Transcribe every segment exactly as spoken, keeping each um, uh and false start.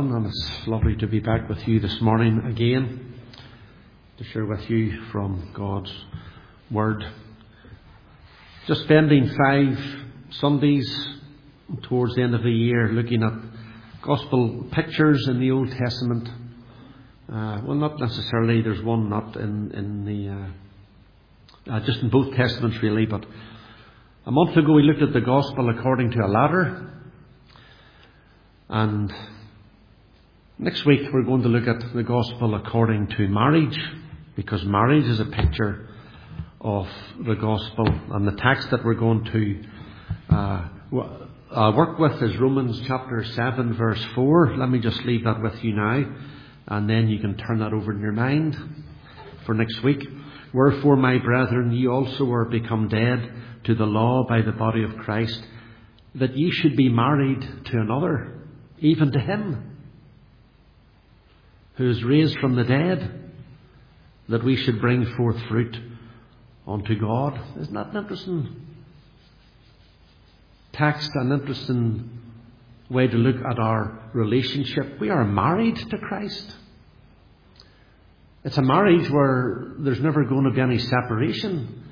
Alan, and it's lovely to be back with you this morning again to share with you from God's Word. Just spending five Sundays towards the end of the year looking at Gospel pictures in the Old Testament. Uh, well, not necessarily. There's one not in, in the, uh, uh, just in both Testaments really, but a month ago we looked at the Gospel according to a ladder. And next week we're going to look at the Gospel according to marriage, because marriage is a picture of the Gospel. And the text that we're going to uh, uh, work with is Romans chapter seven verse four. Let me just leave that with you now, and then you can turn that over in your mind for next week. Wherefore, my brethren, ye also are become dead to the law by the body of Christ, that ye should be married to another, even to him who is raised from the dead, that we should bring forth fruit unto God. Isn't that an interesting text, an interesting way to look at our relationship? We are married to Christ. It's a marriage where there's never going to be any separation,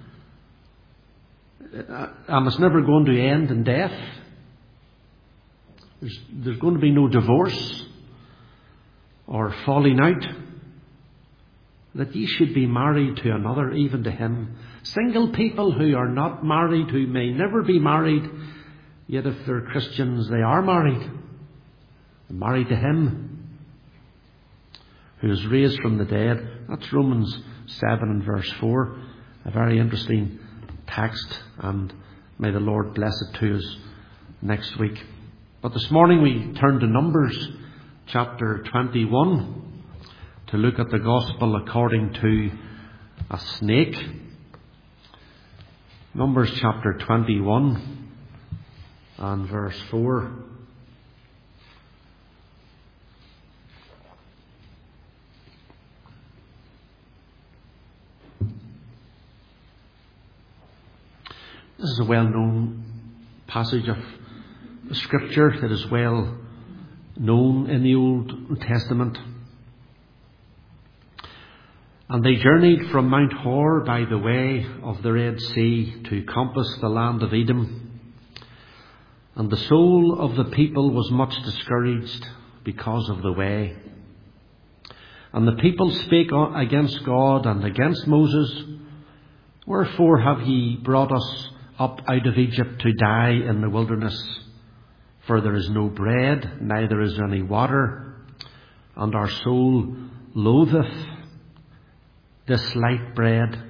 and it's never going to end in death. There's, there's going to be no divorce or falling out. That ye should be married to another, even to him. Single people who are not married, who may never be married, yet if they're Christians, they are married. They're married to him who is raised from the dead. That's Romans seven and verse four. A very interesting text, and may the Lord bless it to us next week. But this morning we turn to Numbers chapter twenty-one to look at the Gospel according to a snake. Numbers chapter twenty-one and verse four. This is a well-known passage of Scripture that is well known in the Old Testament. And they journeyed from Mount Hor by the way of the Red Sea to compass the land of Edom. And the soul of the people was much discouraged because of the way. And the people spake against God and against Moses, Wherefore have ye brought us up out of Egypt to die in the wilderness? For there is no bread, neither is any water, and our soul loatheth this light bread.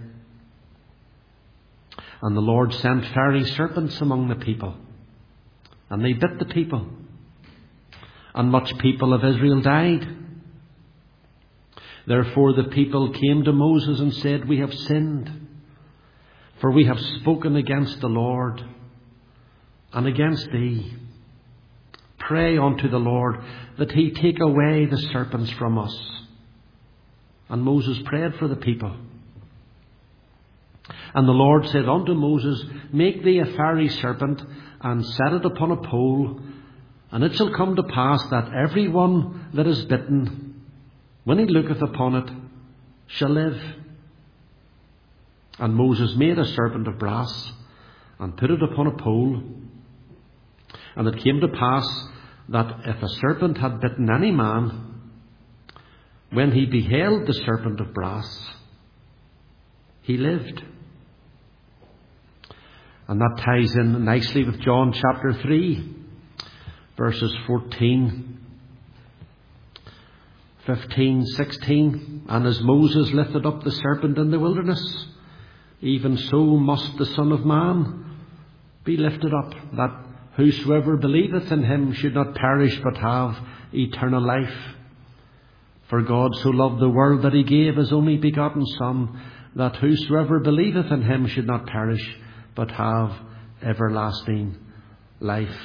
And the Lord sent fiery serpents among the people, and they bit the people, and much people of Israel died. Therefore the people came to Moses and said, We have sinned, for we have spoken against the Lord and against thee. Pray unto the Lord that he take away the serpents from us. And Moses prayed for the people. And the Lord said unto Moses, Make thee a fiery serpent, and set it upon a pole, and it shall come to pass that every one that is bitten, when he looketh upon it, shall live. And Moses made a serpent of brass, and put it upon a pole. And it came to pass that if a serpent had bitten any man, when he beheld the serpent of brass, he lived. And that ties in nicely with John chapter three, verses fourteen, fifteen, sixteen. And as Moses lifted up the serpent in the wilderness, even so must the Son of Man be lifted up, that whosoever believeth in him should not perish but have eternal life. For God so loved the world that he gave his only begotten Son, that whosoever believeth in him should not perish but have everlasting life.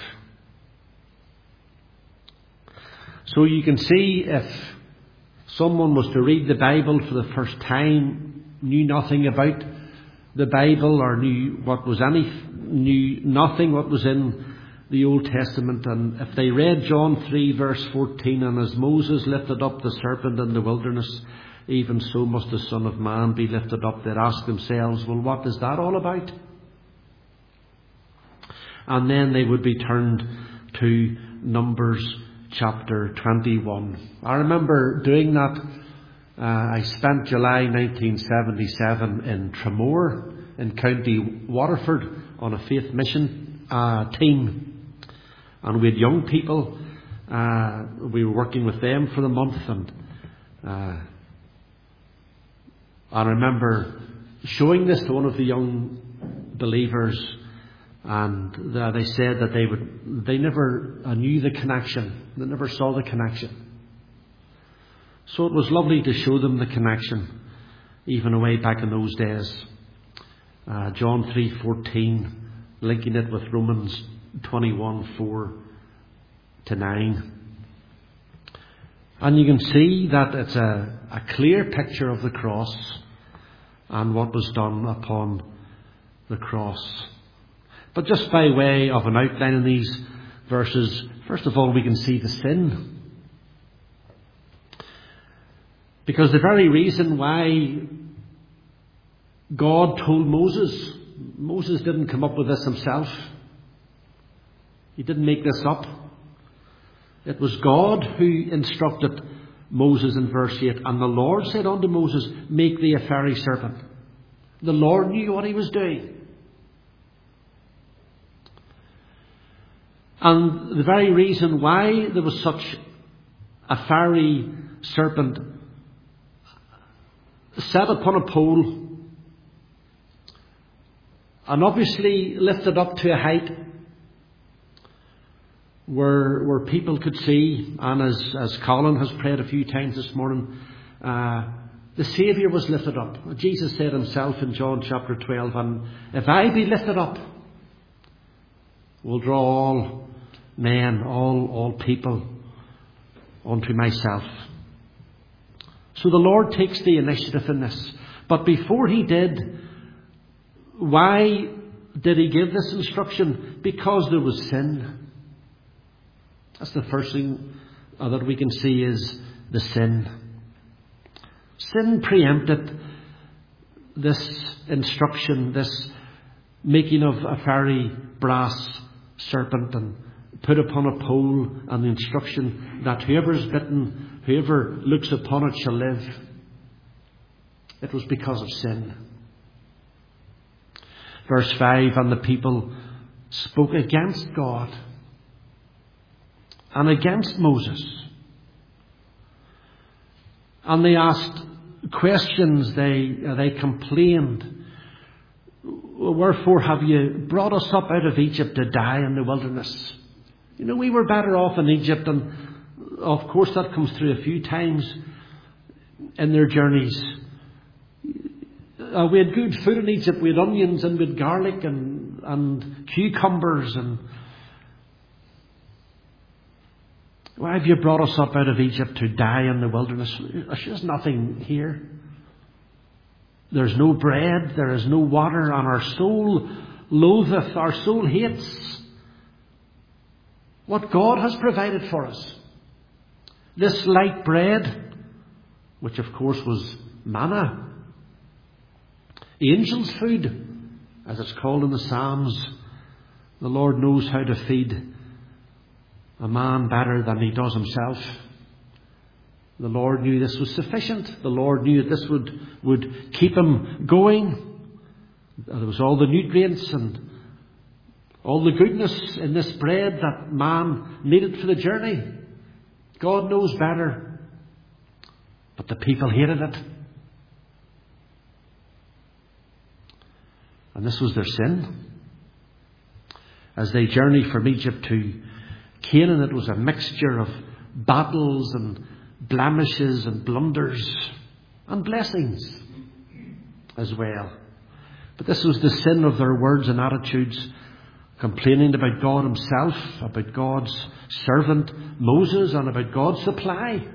So you can see, if someone was to read the Bible for the first time, knew nothing about the Bible, or knew what was any, knew nothing what was in the Old Testament, and if they read John three verse fourteen, and as Moses lifted up the serpent in the wilderness, even so must the Son of Man be lifted up, they'd ask themselves, well, what is that all about? And then they would be turned to Numbers chapter twenty-one. I remember doing that. Uh, I spent July nineteen seventy-seven in Tramore in County Waterford on a faith mission uh, team. And we had young people. Uh, we were working with them for the month. And uh, I remember showing this to one of the young believers. And uh, they said that they would, they never uh, knew the connection. They never saw the connection. So it was lovely to show them the connection, even away back in those days. Uh, John three fourteen, linking it with Romans twenty-one four to nine. And you can see that it's a, a clear picture of the cross and what was done upon the cross. But just by way of an outline in these verses, first of all, we can see the sin. Because the very reason why God told Moses, Moses didn't come up with this himself. He didn't make this up. It was God who instructed Moses in verse eight. And the Lord said unto Moses, make thee a fiery serpent. The Lord knew what he was doing. And the very reason why there was such a fiery serpent set upon a pole and obviously lifted up to a height where where people could see, and as, as Colin has prayed a few times this morning, uh, the Saviour was lifted up. Jesus said himself in John chapter twelve, and if I be lifted up, will draw all men, all, all people unto myself. So the Lord takes the initiative in this. But before he did, why did he give this instruction? Because there was sin. That's the first thing that we can see is the sin. Sin preempted this instruction, this making of a fiery brass serpent and put upon a pole, and the instruction that whoever is bitten, whoever looks upon it shall live. It was because of sin. Verse five, and the people spoke against God and against Moses. And they asked questions, they, they complained. Wherefore have you brought us up out of Egypt to die in the wilderness? You know, we were better off in Egypt, and of course that comes through a few times in their journeys. Uh, we had good food in Egypt. We had onions and we had garlic and, and cucumbers. And why have you brought us up out of Egypt to die in the wilderness? There's just nothing here. There's no bread, there is no water, and our soul loatheth, our soul hates what God has provided for us. This light bread, which of course was manna, angel's food, as it's called in the Psalms. The Lord knows how to feed a man better than he does himself. The Lord knew this was sufficient. The Lord knew that this would, would keep him going. There was all the nutrients and all the goodness in this bread that man needed for the journey. God knows better. But the people hated it. And this was their sin. As they journeyed from Egypt to Canaan, it was a mixture of battles and blemishes and blunders and blessings as well. But this was the sin of their words and attitudes, complaining about God himself, about God's servant Moses, and about God's supply.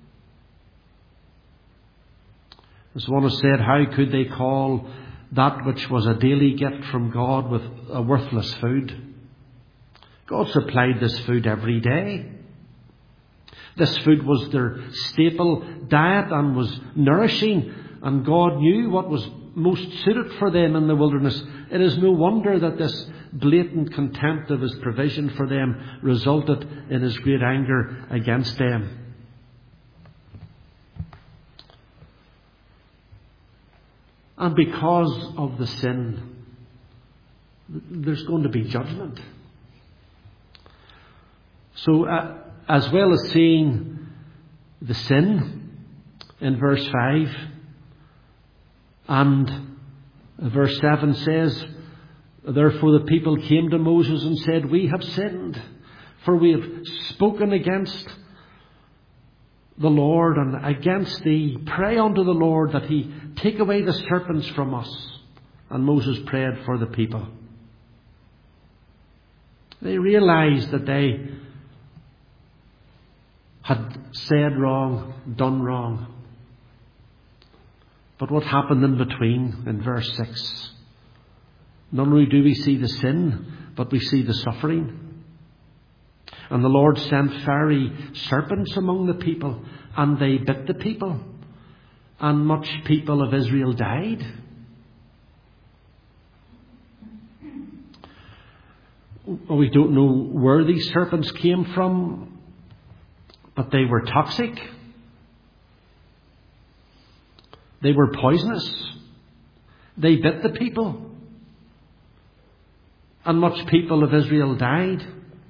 As one has said, how could they call that which was a daily gift from God with a worthless food? God supplied this food every day. This food was their staple diet and was nourishing, and God knew what was most suited for them in the wilderness. It is no wonder that this blatant contempt of his provision for them resulted in his great anger against them. And because of the sin, there's going to be judgment. So, uh, as well as seeing the sin in verse five, and verse seven says, therefore the people came to Moses and said, we have sinned, for we have spoken against the Lord and against thee. Pray unto the Lord that he take away the serpents from us. And Moses prayed for the people. They realized that they had said wrong, done wrong. But what happened in between in verse six? Not only do we see the sin, but we see the suffering. And the Lord sent fiery serpents among the people, and they bit the people, and much people of Israel died. We don't know where these serpents came from, but they were toxic. They were poisonous. They bit the people. And much people of Israel died.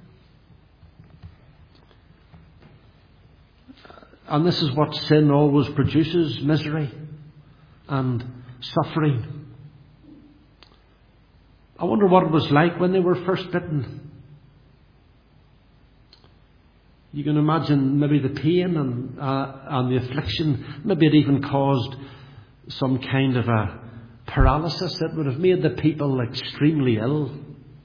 And this is what sin always produces: misery and suffering. I wonder what it was like when they were first bitten. You can imagine maybe the pain and, uh, and the affliction. Maybe it even caused some kind of a paralysis that would have made the people extremely ill.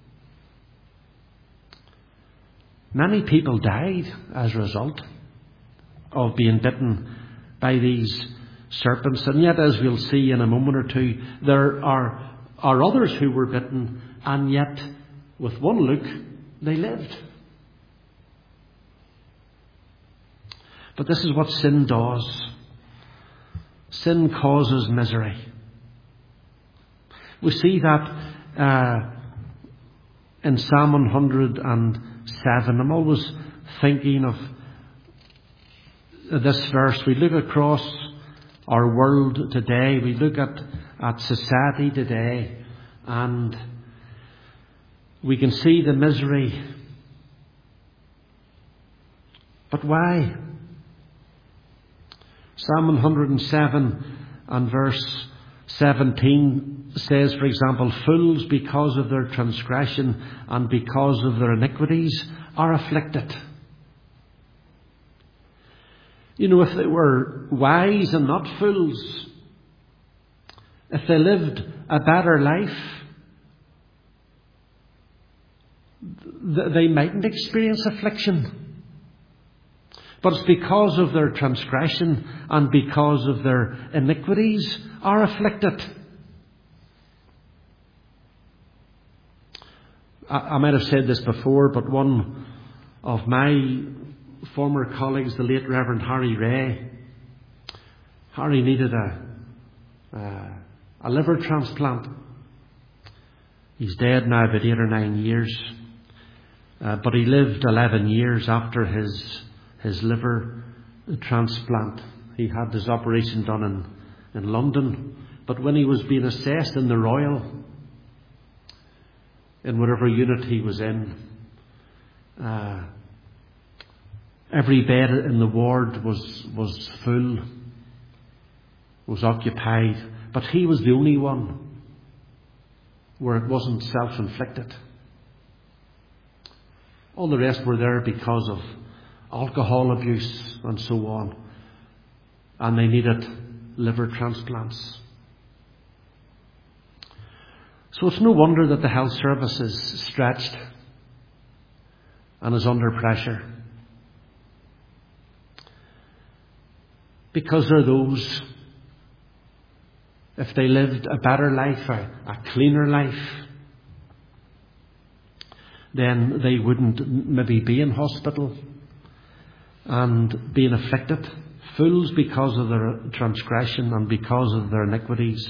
Many people died as a result of being bitten by these serpents. And yet, as we'll see in a moment or two, there are, are others who were bitten, and yet with one look they lived. But this is what sin does. Sin causes misery. We see that uh, in Psalm one hundred seven. I'm always thinking of this verse. We look across our world today. We look at, at society today, and we can see the misery. But why? Psalm one hundred seven and verse seventeen says, for example, fools, because of their transgression and because of their iniquities, are afflicted. You know, if they were wise and not fools, if they lived a better life, they mightn't experience affliction. But it's because of their transgression and because of their iniquities are afflicted. I, I might have said this before, but one of my former colleagues, the late Reverend Harry Ray, Harry needed a, a, a liver transplant. He's dead now about eight or nine years. Uh, but he lived eleven years after his his liver transplant. He had this operation done in, in London. But when he was being assessed in the Royal, in whatever unit he was in, uh, every bed in the ward was, was full, was occupied. But he was the only one where it wasn't self-inflicted. All the rest were there because of alcohol abuse and so on. And they needed liver transplants. So it's no wonder that the health service is stretched and is under pressure. Because there are those, if they lived a better life, a, a cleaner life, then they wouldn't maybe be in hospital and being afflicted. Fools because of their transgression and because of their iniquities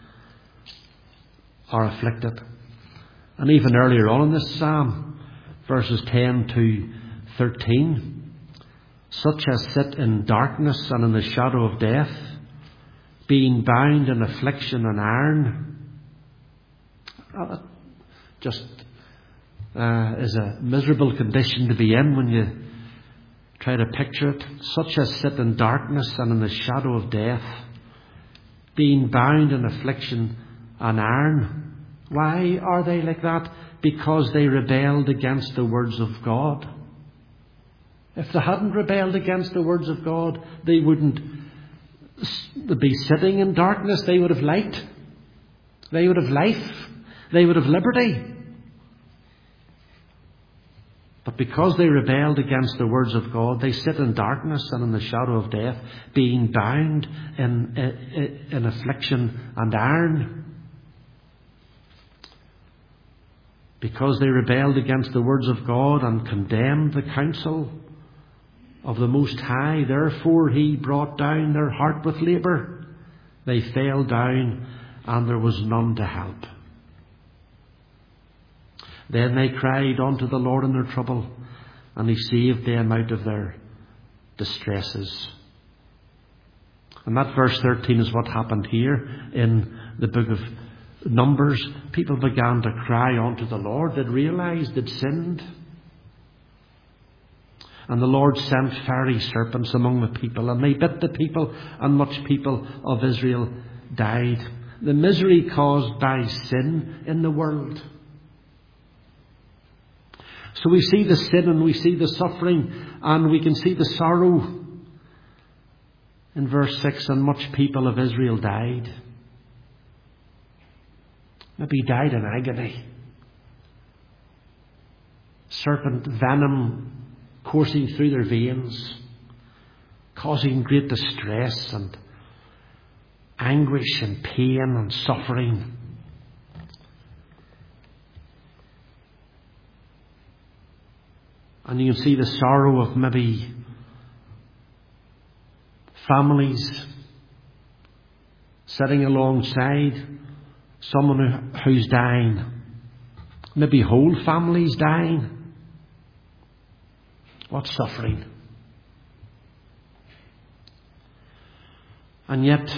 are afflicted. And even earlier on in this psalm, verses ten to thirteen, such as sit in darkness and in the shadow of death, being bound in affliction and iron. Oh, that just uh, is a miserable condition to be in when you try to picture it. Such as sit in darkness and in the shadow of death, being bound in affliction and iron. Why are they like that? Because they rebelled against the words of God. If they hadn't rebelled against the words of God, they wouldn't be sitting in darkness. They would have light. They would have life. They would have liberty. But because they rebelled against the words of God, they sit in darkness and in the shadow of death, being bound in, in, in affliction and iron. Because they rebelled against the words of God and condemned the counsel of the Most High, therefore he brought down their heart with labour. They fell down, and there was none to help. Then they cried unto the Lord in their trouble, and he saved them out of their distresses. And that verse thirteen is what happened here in the book of Numbers. People began to cry unto the Lord. They'd realised they'd sinned. And the Lord sent fiery serpents among the people, and they bit the people, and much people of Israel died. The misery caused by sin in the world. So we see the sin and we see the suffering and we can see the sorrow. In verse six, and much people of Israel died. Maybe died in agony. Serpent venom coursing through their veins, causing great distress and anguish and pain and suffering. And you can see the sorrow of maybe families sitting alongside someone who, who's dying. Maybe whole families dying. What suffering. And yet,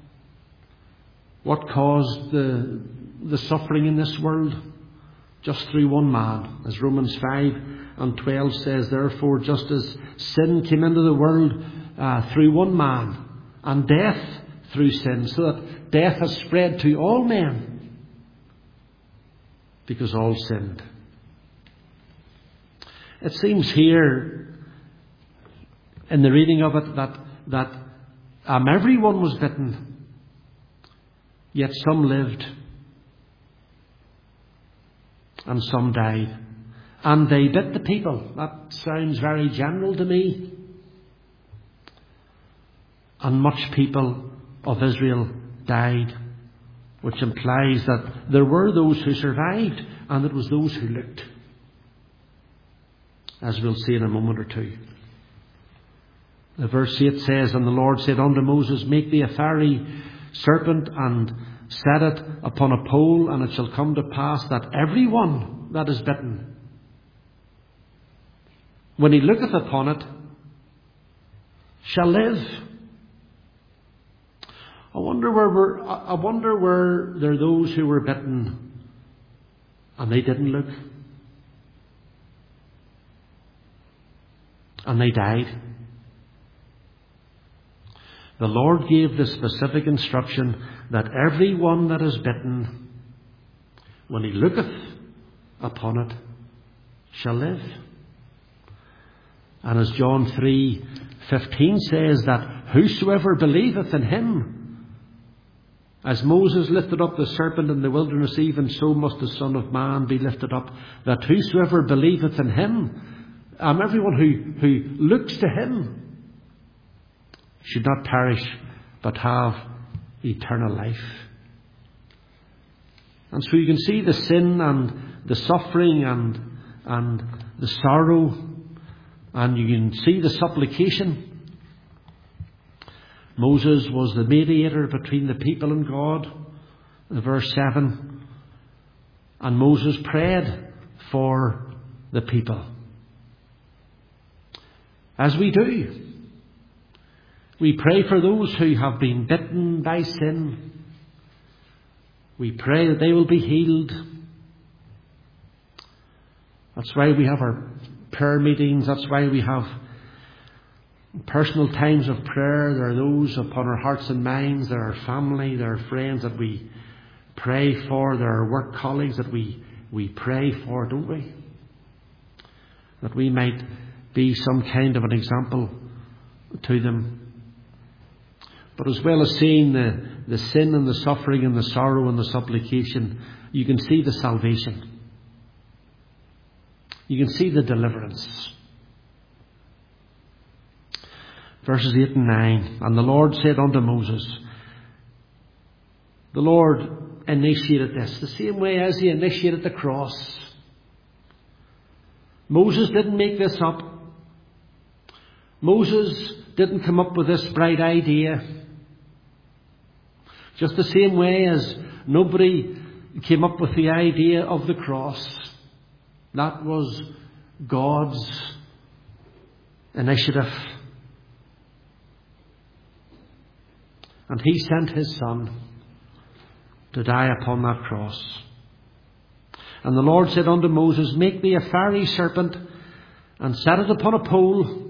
what caused the, the suffering in this world? Just through one man. As Romans five and twelve says, therefore, just as sin came into the world uh, through one man, and death through sin, so that death has spread to all men, because all sinned. It seems here, in the reading of it, that, that um, everyone was bitten, yet some lived, and some died. And they bit the people. That sounds very general to me. And much people of Israel died, which implies that there were those who survived, and it was those who looked, as we'll see in a moment or two. The verse eight says, and the Lord said unto Moses, make thee a fiery serpent, and set it upon a pole, and it shall come to pass that every one that is bitten, when he looketh upon it, shall live. I wonder where we're, I wonder where there are those who were bitten and they didn't look, and they died. The Lord gave the specific instruction that every one that is bitten, when he looketh upon it, shall live. And as John three fifteen says, that whosoever believeth in him, as Moses lifted up the serpent in the wilderness, even so must the Son of Man be lifted up, that whosoever believeth in him, um, everyone who, who looks to him, should not perish, but have eternal life. And so you can see the sin and the suffering and and the sorrow, and you can see the supplication. Moses was the mediator between the people and God, verse seven. And Moses prayed for the people. As we do. We pray for those who have been bitten by sin. We pray that they will be healed. That's why we have our prayer meetings. That's why we have personal times of prayer. There are those upon our hearts and minds. There are family, there are friends that we pray for. There are work colleagues that we, we pray for, don't we? That we might be some kind of an example to them. But as well as seeing the, the sin and the suffering and the sorrow and the supplication, you can see the salvation. You can see the deliverance. Verses eight and nine. And the Lord said unto Moses, the Lord initiated this the same way as he initiated the cross. Moses didn't make this up. Moses didn't come up with this bright idea. Just the same way as nobody came up with the idea of the cross. That was God's initiative. And he sent his Son to die upon that cross. And the Lord said unto Moses, make thee a fiery serpent, and set it upon a pole.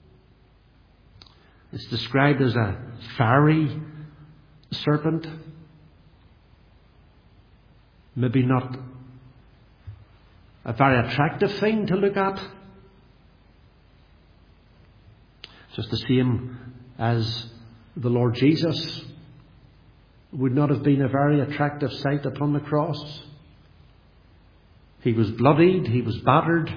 It's described as a fiery serpent. Maybe not a very attractive thing to look at. Just the same as the Lord Jesus would not have been a very attractive sight upon the cross. He was bloodied, he was battered.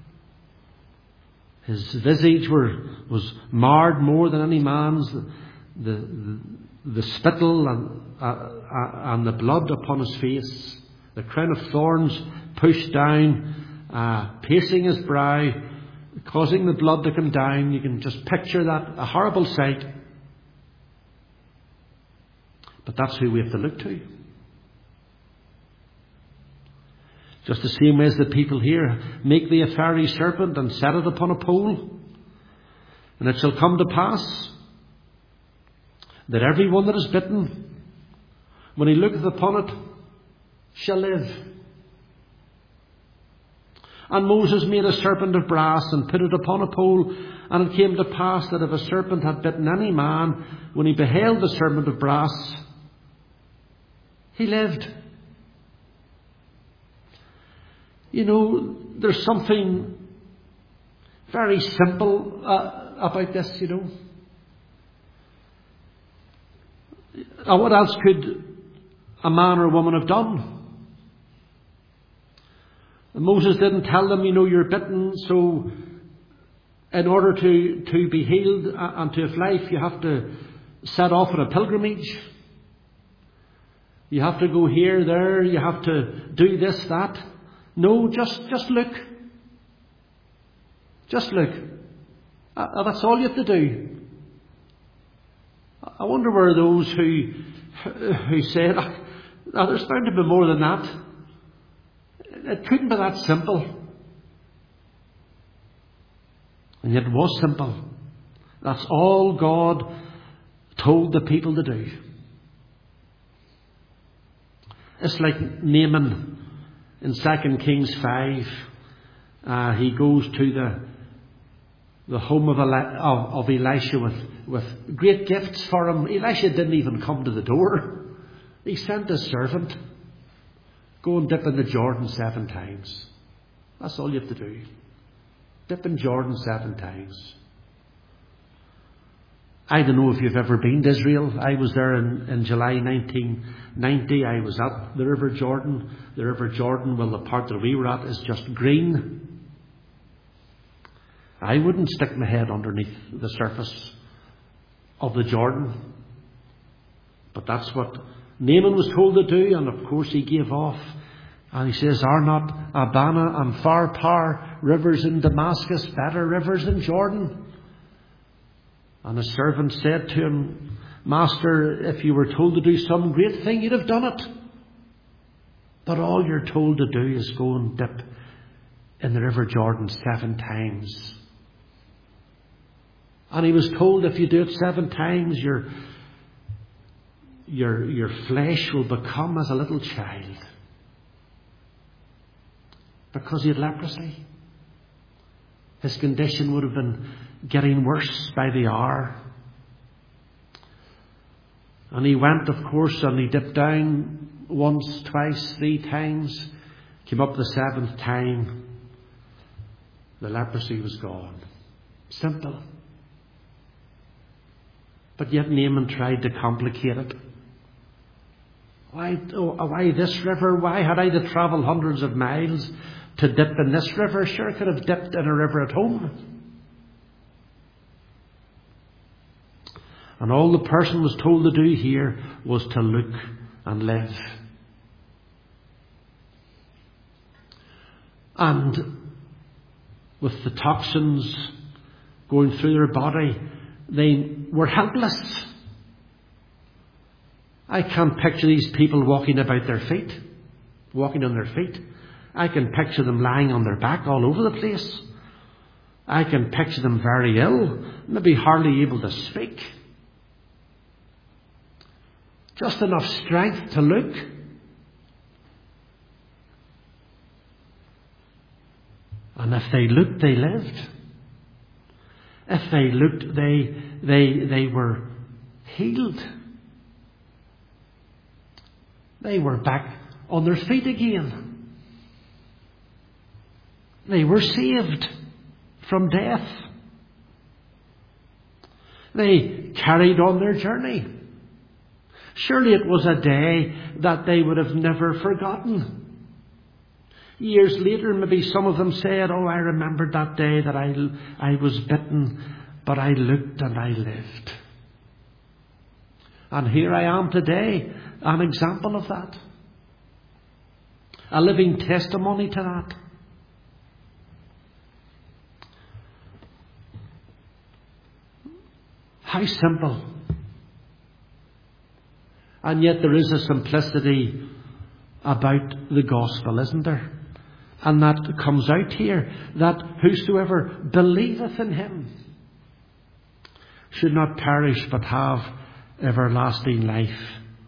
His visage were, was marred more than any man's. The, the, the spittle and, uh, and the blood upon his face. The crown of thorns pushed down, uh, piercing his brow, causing the blood to come down. You can just picture that, a horrible sight. But that's who we have to look to. Just the same way as the people here, make thee a fiery serpent and set it upon a pole. And it shall come to pass that every one that is bitten, when he looketh upon it, shall live. And Moses made a serpent of brass and put it upon a pole. And it came to pass that if a serpent had bitten any man, when he beheld the serpent of brass, he lived. You know, there's something very simple uh, about this, you know. Uh, what else could a man or woman have done? Moses didn't tell them, you know, you're bitten, so in order to, to be healed and to have life, you have to set off on a pilgrimage. You have to go here, there, you have to do this, that. No, just, just look. Just look. Uh, that's all you have to do. I wonder where those who, who said, oh, there's bound to be more than that. It couldn't be that simple. And yet it was simple. That's all God told the people to do. It's like Naaman in Second Kings five. Uh, he goes to the the home of, Eli- of, of Elisha with, with great gifts for him. Elisha didn't even come to the door. He sent his servant. Go and dip in the Jordan seven times. That's all you have to do. Dip in Jordan seven times. I don't know if you've ever been to Israel. I was there in, in July nineteen ninety. I was at the River Jordan. The River Jordan, well, the part that we were at is just green. I wouldn't stick my head underneath the surface of the Jordan. But that's what Naaman was told to do, and of course he gave off And he says, are not Abana and Pharpar rivers in Damascus better rivers than Jordan? And his servant said to him, Master, if you were told to do some great thing, you'd have done it. But all you're told to do is go and dip in the river Jordan seven times. And he was told, if you do it seven times, your, your, your flesh will become as a little child. Because he had leprosy. His condition would have been getting worse by the hour. And he went, of course, and he dipped down once, twice, three times. Came up the seventh time. The leprosy was gone. Simple. But yet Naaman tried to complicate it. Why, oh, why this river? Why had I to travel hundreds of miles to dip in this river? Sure, I could have dipped in a river at home. And all the person was told to do here was to look and live. And with the toxins going through their body, they were helpless. I can't picture these people walking about their feet, walking on their feet. I can picture them lying on their back all over the place. I can picture them very ill, maybe hardly able to speak. Just enough strength to look. And if they looked, they lived. If they looked, they, they, they were healed. They were back on their feet again. They were saved from death. They carried on their journey. Surely it was a day that they would have never forgotten. Years later, maybe some of them said, oh, I remembered that day that I, I was bitten, but I looked and I lived. And here I am today, an example of that. A living testimony to that. How simple. And yet there is a simplicity about the gospel, isn't there? And that comes out here, that whosoever believeth in him should not perish but have everlasting life.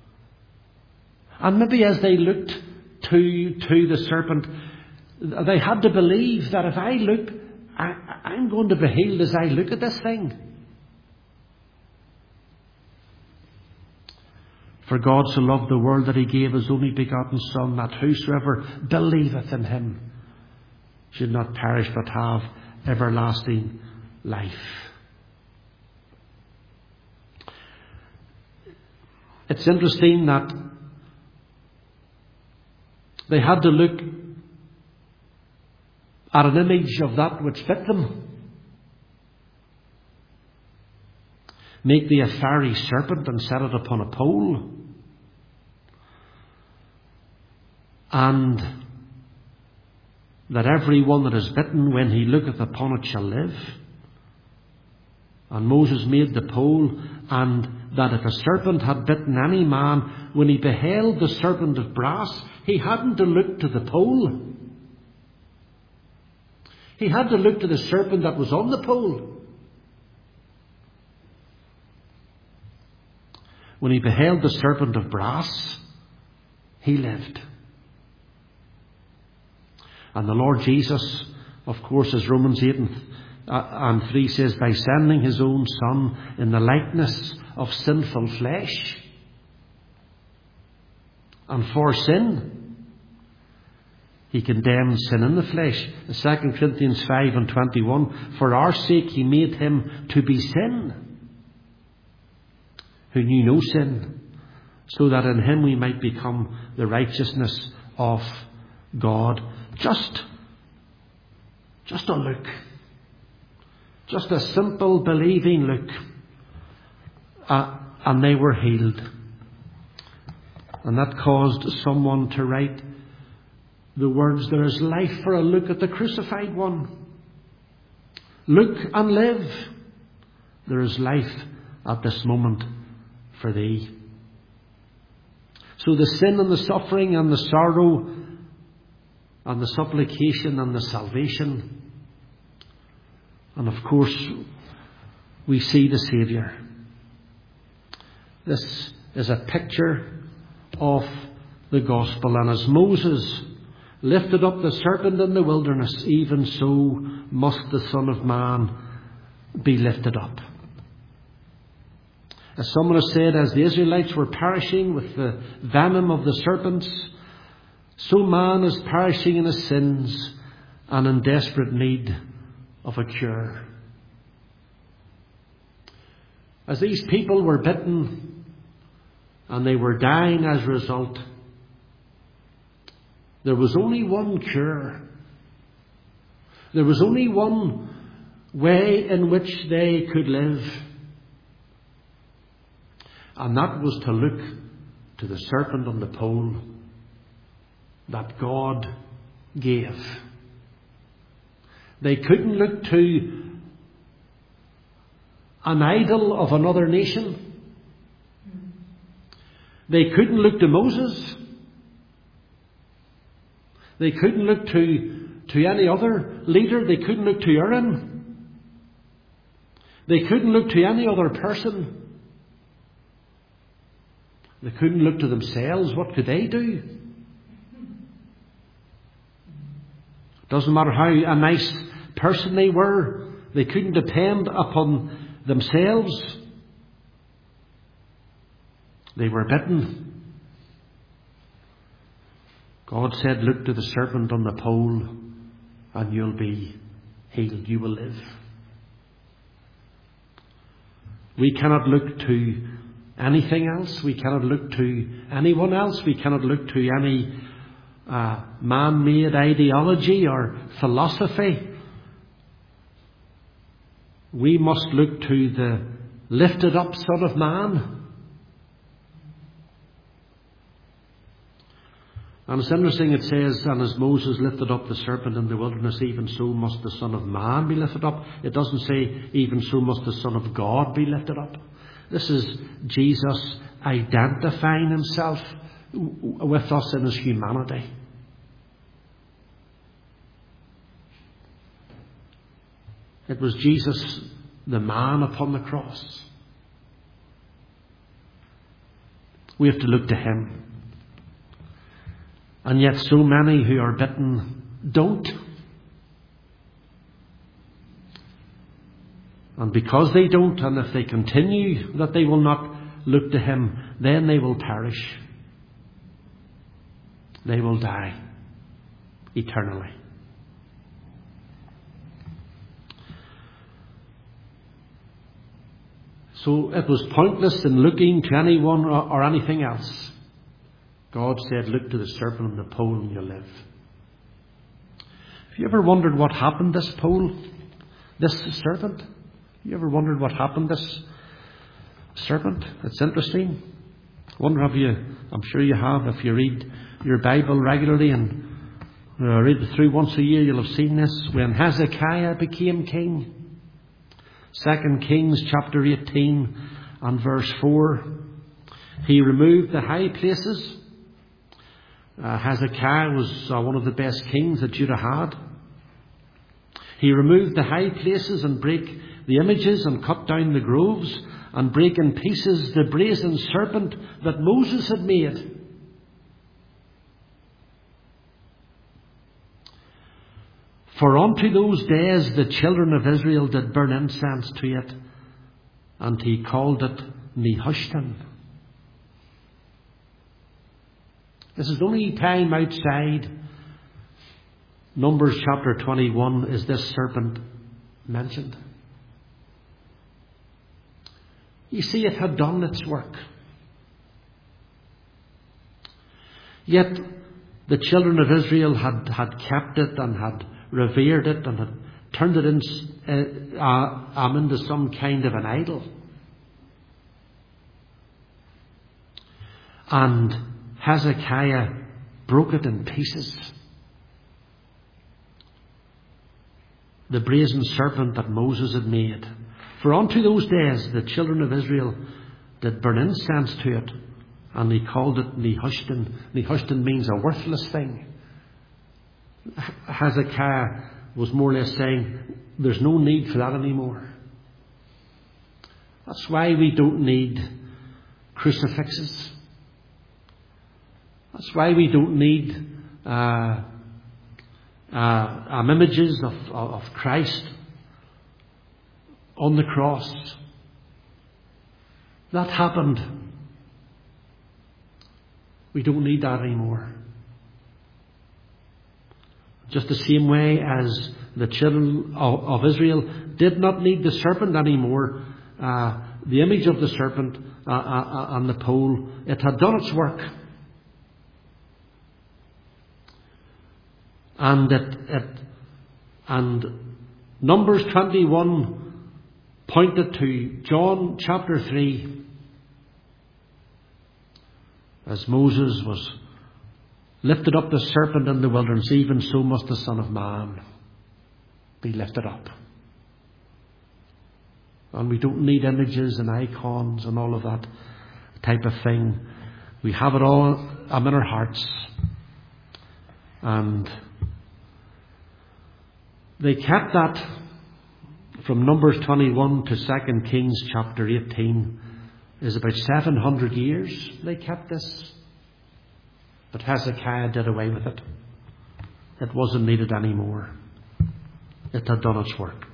And maybe as they looked to, to the serpent, they had to believe that if I look, I, I'm going to be healed as I look at this thing. For God so loved the world that he gave his only begotten Son, that whosoever believeth in him should not perish but have everlasting life. It's interesting that they had to look at an image of that which fit them. Make thee a fiery serpent and set it upon a pole. And that every one that is bitten, when he looketh upon it, shall live. And Moses made the pole, and that if a serpent had bitten any man, when he beheld the serpent of brass, he hadn't to look to the pole. He had to look to the serpent that was on the pole. When he beheld the serpent of brass, he lived. And the Lord Jesus, of course, as Romans eight and three says, by sending his own Son in the likeness of sinful flesh, and for sin, he condemned sin in the flesh. Second Corinthians five and twenty-one, for our sake he made him to be sin, who knew no sin, so that in him we might become the righteousness of God. Just, just a look. Just a simple believing look. Uh, and they were healed. And that caused someone to write the words, "There is life for a look at the crucified one. Look and live. There is life at this moment for thee." So the sin and the suffering and the sorrow and the supplication and the salvation, and of course we see the Saviour. This is a picture of the gospel, and as Moses lifted up the serpent in the wilderness, even so must the Son of Man be lifted up. As someone has said, as the Israelites were perishing with the venom of the serpents, so man is perishing in his sins and in desperate need of a cure. As these people were bitten and they were dying as a result, there was only one cure. There was only one way in which they could live. And that was to look to the serpent on the pole that God gave. They couldn't look to an idol of another nation. They couldn't look to Moses. They couldn't look to, to any other leader. They couldn't look to Aaron. They couldn't look to any other person. They couldn't look to themselves. What could they do? Doesn't matter how a nice person they were, they couldn't depend upon themselves. They were bitten. God said, "Look to the serpent on the pole and you'll be healed. You will live." We cannot look to anything else. We cannot look to anyone else. We cannot look to any uh, man-made ideology or philosophy. We must look to the lifted up Son of Man. And it's interesting, it says, "And as Moses lifted up the serpent in the wilderness, even so must the Son of Man be lifted up." It doesn't say, "Even so must the Son of God be lifted up." This is Jesus identifying himself with us in his humanity. It was Jesus, the man upon the cross. We have to look to him. And yet so many who are bitten don't. And because they don't, and if they continue that they will not look to him, then they will perish. They will die eternally. So it was pointless in looking to anyone or, or anything else. God said, "Look to the serpent on the pole and you'll live." Have you ever wondered what happened to this pole? This serpent? Have you ever wondered what happened to this serpent? It's interesting. I wonder have you, I'm sure you have, if you read your Bible regularly and uh, read it through once a year, you'll have seen this. When Hezekiah became king, Second Kings chapter eighteen and verse four, he removed the high places. Uh, Hezekiah was uh, one of the best kings that Judah had. He removed the high places and brake the images and cut down the groves and brake in pieces the brazen serpent that Moses had made. For unto those days the children of Israel did burn incense to it, and he called it Nehushtan. This is the only time outside Numbers chapter twenty-one is this serpent mentioned. You see, it had done its work. Yet the children of Israel had, had kept it and had revered it and had turned it in, uh, um, into some kind of an idol. And Hezekiah broke it in pieces. the brazen serpent that Moses had made. For unto those days the children of Israel did burn incense to it, and he called it Nehushtan. Nehushtan means a worthless thing. Hezekiah was more or less saying, there's no need for that anymore. That's why we don't need crucifixes. That's why we don't need uh, uh, um, images of, of Christ on the cross. That happened. We don't need that anymore. Just the same way as the children of, of Israel did not need the serpent anymore. Uh, the image of the serpent uh, uh, on the pole, it had done its work. And it, it and Numbers twenty-one pointed to John chapter three, as Moses was lifted up the serpent in the wilderness, even so must the Son of Man be lifted up. And we don't need images and icons and all of that type of thing. We have it all um, in our hearts. And they kept that from Numbers twenty-one to Second Kings chapter eighteen is about seven hundred years they kept this. But Hezekiah did away with it. It wasn't needed anymore. It had done its work.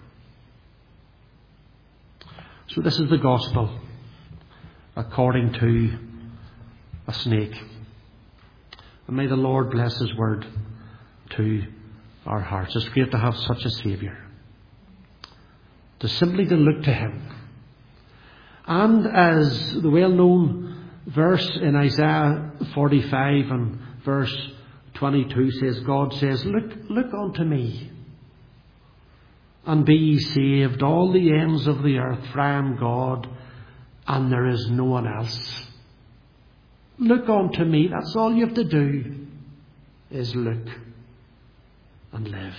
So this is the gospel according to a snake. And may the Lord bless His word to our hearts. It's great to have such a Saviour. To simply to look to Him. And as the well-known verse in Isaiah forty-five and verse twenty-two says, God says, Look, look unto me, and be ye saved, all the ends of the earth, for I am God, and there is no one else. Look unto me. That's all you have to do, is look and live.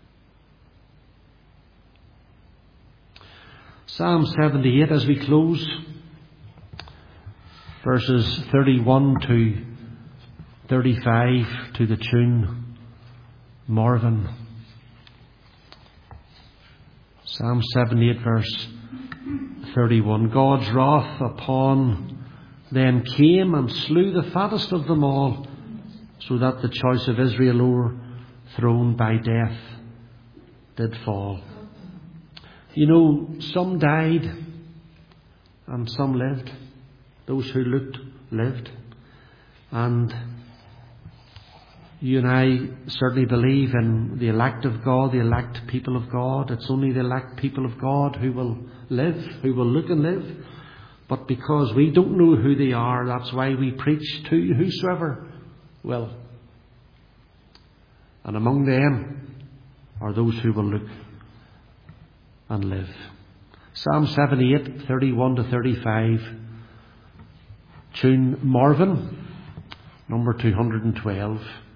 Psalm seventy-eight, as we close, verses thirty-one to thirty-five, to the tune Marvin. Psalm seventy-eight, verse thirty-one. God's wrath upon them came and slew the fattest of them all, so that the choice of Israel overthrown by death did fall. You know, some died and some lived. Those who looked lived. And you and I certainly believe in the elect of God, the elect people of God. It's only the elect people of God who will live, who will look and live. But because we don't know who they are, that's why we preach to whosoever will. And among them are those who will look and live. Psalm seventy-eight, thirty-one to thirty-five. Tune Marvin, number two hundred twelve.